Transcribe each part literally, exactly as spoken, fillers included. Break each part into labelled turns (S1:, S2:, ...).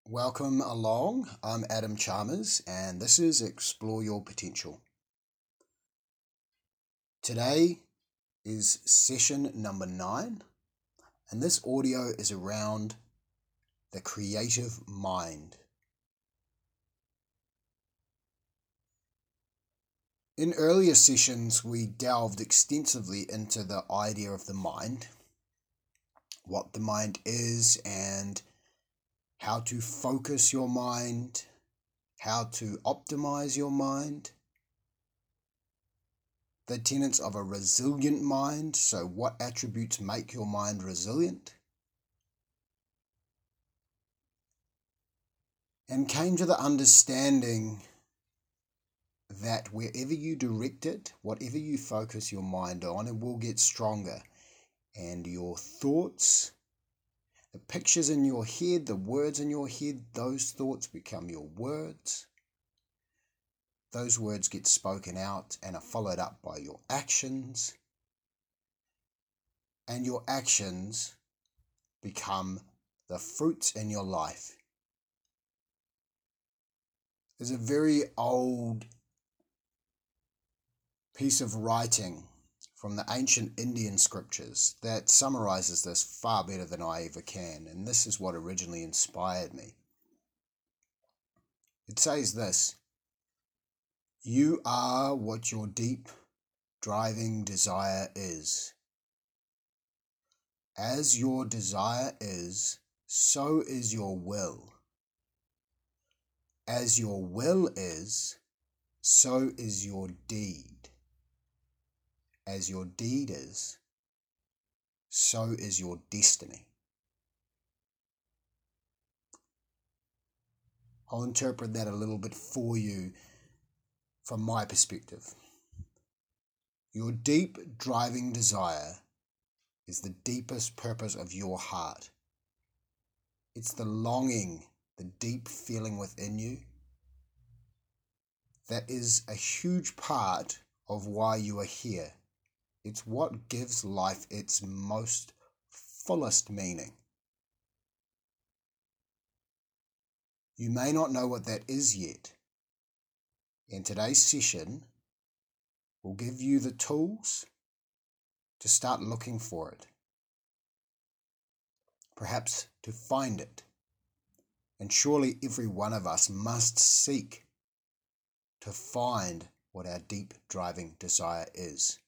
S1: Welcome along. I'm Adam Chalmers, and this is Explore Your Potential. Today is session number nine, and this audio is around the creative mind. In earlier sessions, we delved extensively into the idea of the mind, what the mind is, and how to focus your mind, how to optimize your mind, the tenets of a resilient mind, so what attributes make your mind resilient, and came to the understanding that wherever you direct it, whatever you focus your mind on, it will get stronger, and your thoughts, the pictures in your head, the words in your head, those thoughts become your words. Those words get spoken out and are followed up by your actions. And your actions become the fruits in your life. There's a very old piece of writing from the ancient Indian scriptures that summarizes this far better than I ever can, and this is what originally inspired me. It says this: "You are what your deep driving desire is. As your desire is, so is your will. As your will is, so is your deed. As your deed is, so is your destiny." I'll interpret that a little bit for you from my perspective. Your deep driving desire is the deepest purpose of your heart. It's the longing, the deep feeling within you that is a huge part of why you are here. It's what gives life its most fullest meaning. You may not know what that is yet. In today's session, we'll give you the tools to start looking for it, perhaps to find it. And surely every one of us must seek to find what our deep driving desire is.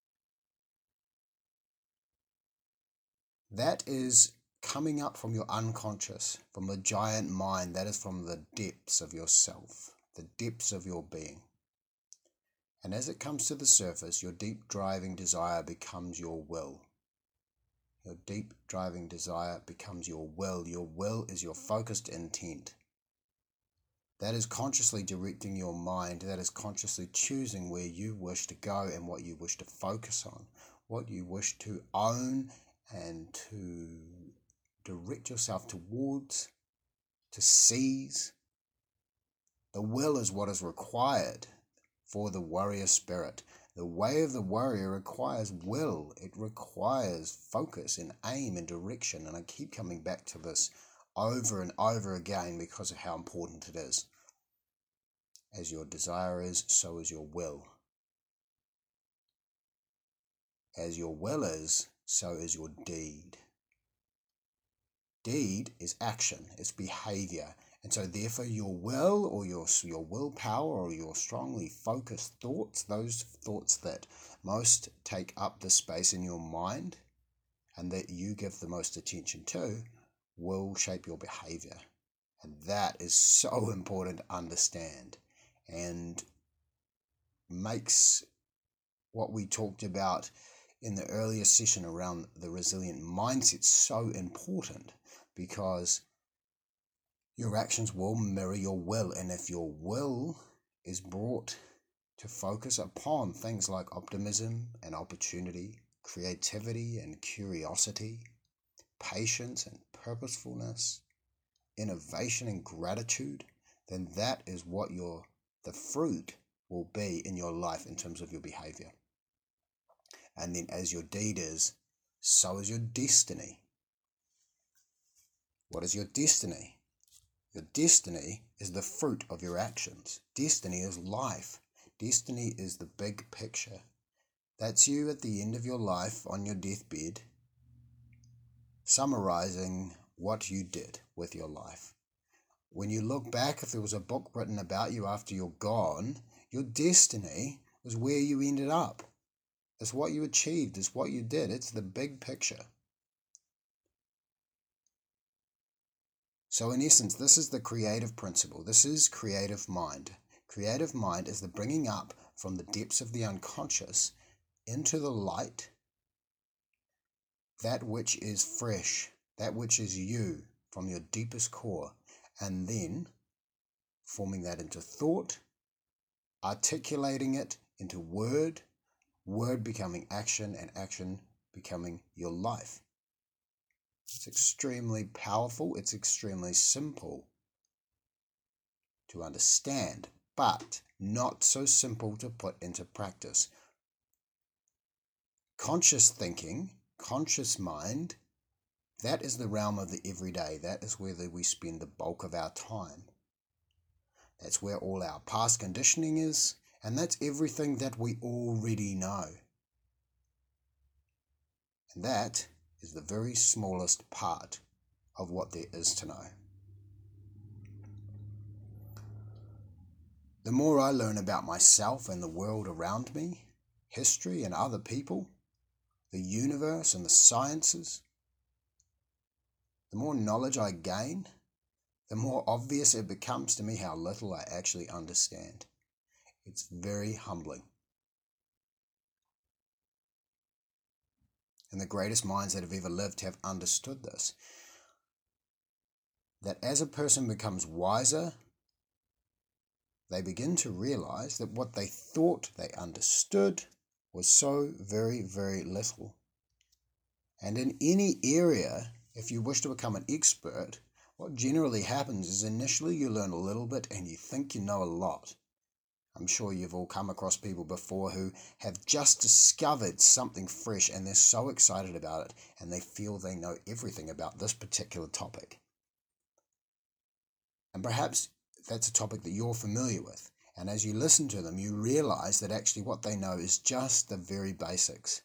S1: That is coming up from your unconscious, from the giant mind, that is from the depths of yourself, the depths of your being. And as it comes to the surface, your deep driving desire becomes your will. Your deep driving desire becomes your will. Your will is your focused intent. That is consciously directing your mind. That is consciously choosing where you wish to go and what you wish to focus on, what you wish to own and to direct yourself towards, to seize. The will is what is required for the warrior spirit. The way of the warrior requires will. It requires focus and aim and direction. And I keep coming back to this over and over again because of how important it is. As your desire is, so is your will. As your will is, so is your deed. Deed is action, it's behavior. And so therefore your will or your, your willpower or your strongly focused thoughts, those thoughts that most take up the space in your mind and that you give the most attention to, will shape your behavior. And that is so important to understand and makes what we talked about in the earlier session around the resilient mindset so important, because your actions will mirror your will. And if your will is brought to focus upon things like optimism and opportunity, creativity and curiosity, patience and purposefulness, innovation and gratitude, then that is what your the fruit will be in your life in terms of your behavior. And then as your deed is, so is your destiny. What is your destiny? Your destiny is the fruit of your actions. Destiny is life. Destiny is the big picture. That's you at the end of your life on your deathbed, summarizing what you did with your life. When you look back, if there was a book written about you after you're gone, your destiny was where you ended up. It's what you achieved. It's what you did. It's the big picture. So in essence, this is the creative principle. This is creative mind. Creative mind is the bringing up from the depths of the unconscious into the light that which is fresh, that which is you from your deepest core, and then forming that into thought, articulating it into word, word becoming action, and action becoming your life. It's extremely powerful. It's extremely simple to understand, but not so simple to put into practice. Conscious thinking, conscious mind, that is the realm of the everyday. That is where we spend the bulk of our time. That's where all our past conditioning is, and that's everything that we already know. And that is the very smallest part of what there is to know. The more I learn about myself and the world around me, history and other people, the universe and the sciences, the more knowledge I gain, the more obvious it becomes to me how little I actually understand. It's very humbling. And the greatest minds that have ever lived have understood this. That as a person becomes wiser, they begin to realize that what they thought they understood was so very, very little. And in any area, if you wish to become an expert, what generally happens is initially you learn a little bit and you think you know a lot. I'm sure you've all come across people before who have just discovered something fresh and they're so excited about it and they feel they know everything about this particular topic. And perhaps that's a topic that you're familiar with. And as you listen to them, you realize that actually what they know is just the very basics.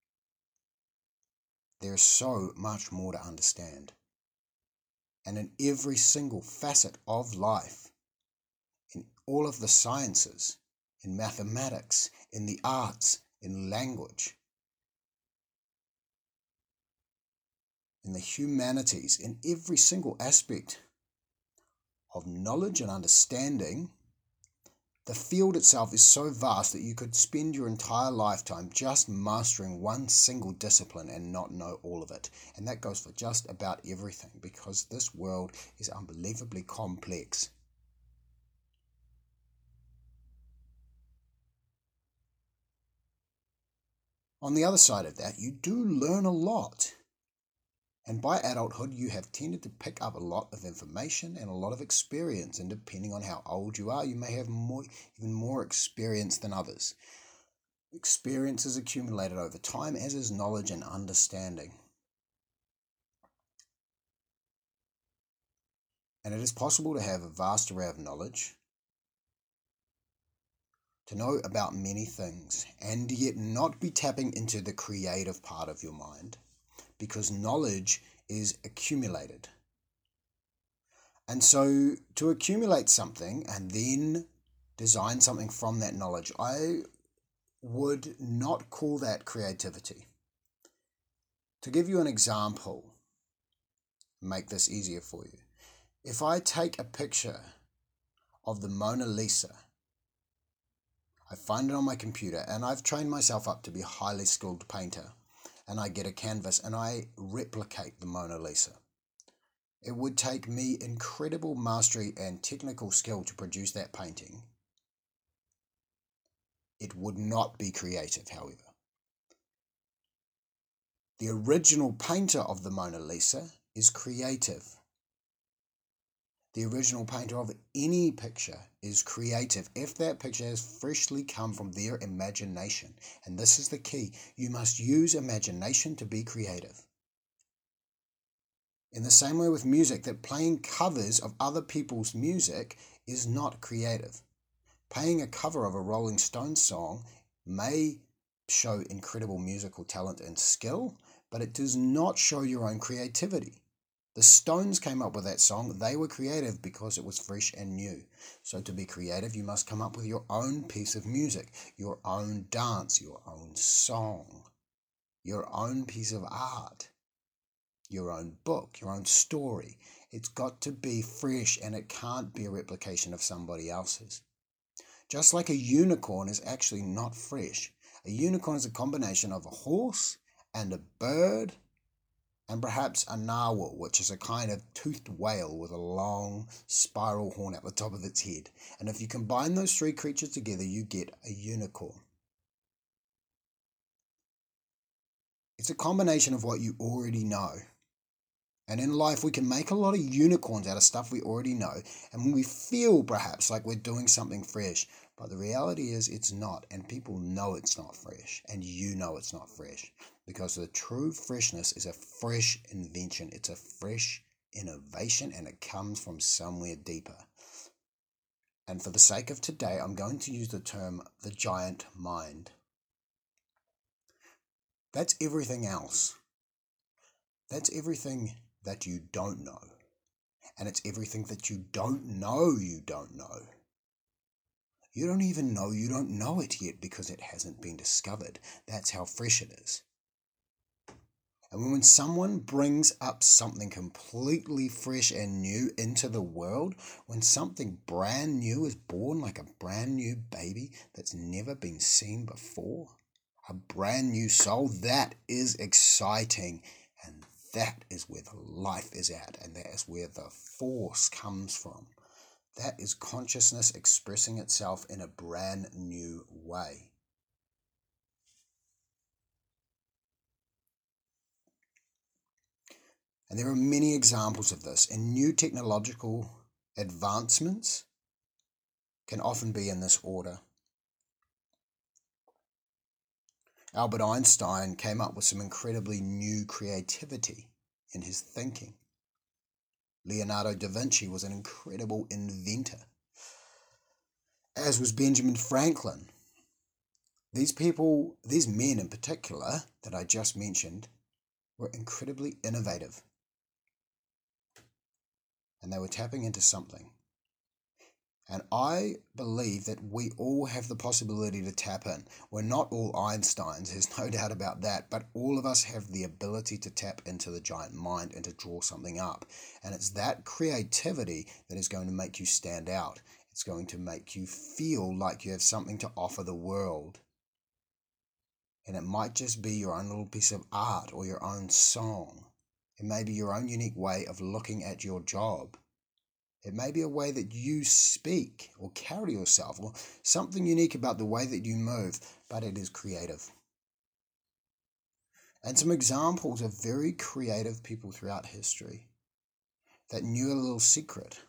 S1: There's so much more to understand. And in every single facet of life, in all of the sciences, in mathematics, in the arts, in language, in the humanities, in every single aspect of knowledge and understanding, the field itself is so vast that you could spend your entire lifetime just mastering one single discipline and not know all of it. And that goes for just about everything, because this world is unbelievably complex. On the other side of that, you do learn a lot. And by adulthood, you have tended to pick up a lot of information and a lot of experience. And depending on how old you are, you may have more, even more experience than others. Experience is accumulated over time, as is knowledge and understanding. And it is possible to have a vast array of knowledge, to know about many things, and yet not be tapping into the creative part of your mind. Because knowledge is accumulated. And so to accumulate something and then design something from that knowledge, I would not call that creativity. To give you an example, make this easier for you. If I take a picture of the Mona Lisa, I find it on my computer, and I've trained myself up to be a highly skilled painter, and I get a canvas and I replicate the Mona Lisa. It would take me incredible mastery and technical skill to produce that painting. It would not be creative, however. The original painter of the Mona Lisa is creative. The original painter of any picture is creative if that picture has freshly come from their imagination. And this is the key. You must use imagination to be creative. In the same way with music, that playing covers of other people's music is not creative. Playing a cover of a Rolling Stones song may show incredible musical talent and skill, but it does not show your own creativity. The Stones came up with that song. They were creative because it was fresh and new. So to be creative, you must come up with your own piece of music, your own dance, your own song, your own piece of art, your own book, your own story. It's got to be fresh, and it can't be a replication of somebody else's. Just like a unicorn is actually not fresh. A unicorn is a combination of a horse and a bird and perhaps a narwhal, which is a kind of toothed whale with a long spiral horn at the top of its head. And if you combine those three creatures together, you get a unicorn. It's a combination of what you already know. And in life, we can make a lot of unicorns out of stuff we already know. And when we feel perhaps like we're doing something fresh, but the reality is it's not. And people know it's not fresh. And you know it's not fresh. Because the true freshness is a fresh invention. It's a fresh innovation, and it comes from somewhere deeper. And for the sake of today, I'm going to use the term the giant mind. That's everything else. That's everything that you don't know. And it's everything that you don't know you don't know. You don't even know you don't know it yet because it hasn't been discovered. That's how fresh it is. And when someone brings up something completely fresh and new into the world, when something brand new is born, like a brand new baby that's never been seen before, a brand new soul, that is exciting. And that is where the life is at, and that is where the force comes from. That is consciousness expressing itself in a brand new way. And there are many examples of this, and new technological advancements can often be in this order. Albert Einstein came up with some incredibly new creativity in his thinking. Leonardo da Vinci was an incredible inventor, as was Benjamin Franklin. These people, these men in particular that I just mentioned, were incredibly innovative. And they were tapping into something. And I believe that we all have the possibility to tap in. We're not all Einsteins, there's no doubt about that, but all of us have the ability to tap into the giant mind and to draw something up. And it's that creativity that is going to make you stand out. It's going to make you feel like you have something to offer the world. And it might just be your own little piece of art or your own song. It may be your own unique way of looking at your job. It may be a way that you speak or carry yourself, or something unique about the way that you move, but it is creative. And some examples of very creative people throughout history that knew a little secret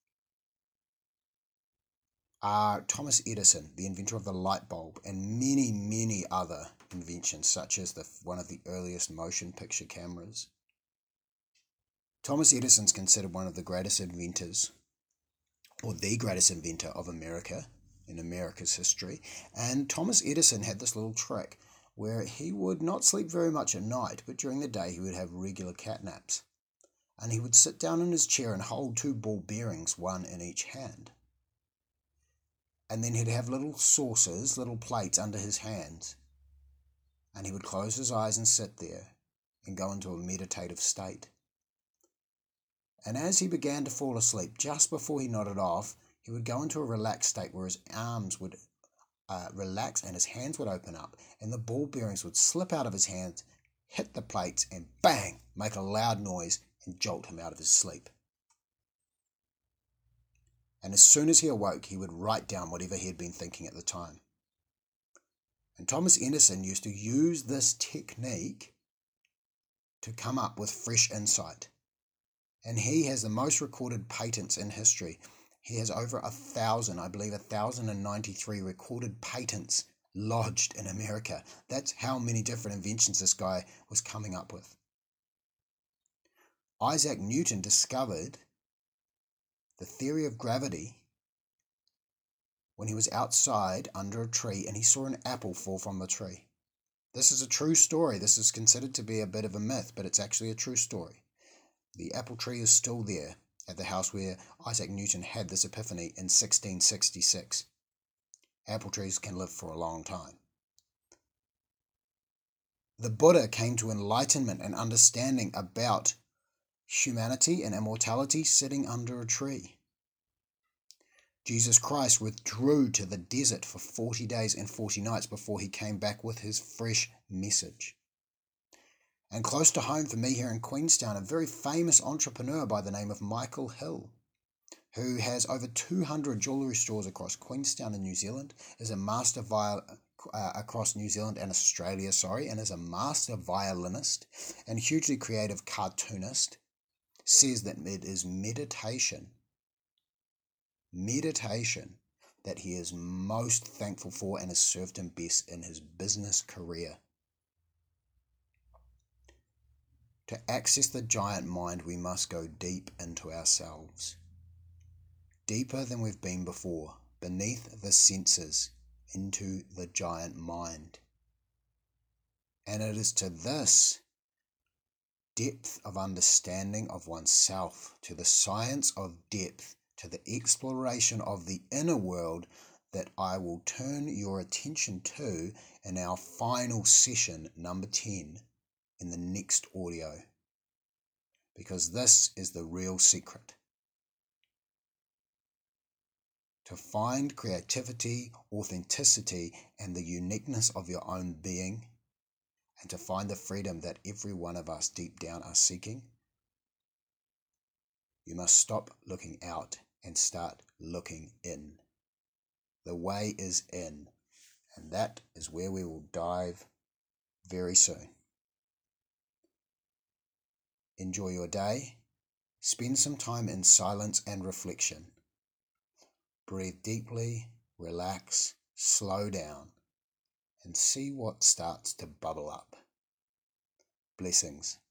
S1: are Thomas Edison, the inventor of the light bulb, and many, many other inventions, such as the, one of the earliest motion picture cameras. Thomas Edison is considered one of the greatest inventors, or the greatest inventor of America, in America's history. And Thomas Edison had this little trick where he would not sleep very much at night, but during the day he would have regular cat naps. And he would sit down in his chair and hold two ball bearings, one in each hand. And then he'd have little saucers, little plates under his hands. And he would close his eyes and sit there and go into a meditative state. And as he began to fall asleep, just before he nodded off, he would go into a relaxed state where his arms would uh, relax and his hands would open up, and the ball bearings would slip out of his hands, hit the plates, and bang, make a loud noise and jolt him out of his sleep. And as soon as he awoke, he would write down whatever he had been thinking at the time. And Thomas Edison used to use this technique to come up with fresh insight. And he has the most recorded patents in history. He has over a thousand, I believe a thousand and ninety-three recorded patents lodged in America. That's how many different inventions this guy was coming up with. Isaac Newton discovered the theory of gravity when he was outside under a tree and he saw an apple fall from the tree. This is a true story. This is considered to be a bit of a myth, but it's actually a true story. The apple tree is still there at the house where Isaac Newton had this epiphany in sixteen sixty-six. Apple trees can live for a long time. The Buddha came to enlightenment and understanding about humanity and immortality sitting under a tree. Jesus Christ withdrew to the desert for forty days and forty nights before he came back with his fresh message. And close to home for me here in Queenstown, a very famous entrepreneur by the name of Michael Hill, who has over two hundred jewellery stores across Queenstown and New Zealand, is a master viol uh, across New Zealand and Australia, sorry, and is a master violinist and hugely creative cartoonist, says that it is meditation, meditation that he is most thankful for and has served him best in his business career. To access the giant mind, we must go deep into ourselves. Deeper than we've been before, beneath the senses, into the giant mind. And it is to this depth of understanding of oneself, to the science of depth, to the exploration of the inner world that I will turn your attention to in our final session, number ten, in the next audio. Because this is the real secret. To find creativity, authenticity, and the uniqueness of your own being, and to find the freedom that every one of us deep down are seeking, you must stop looking out and start looking in. The way is in, and that is where we will dive very soon. Enjoy your day. Spend some time in silence and reflection. Breathe deeply, relax, slow down, and see what starts to bubble up. Blessings.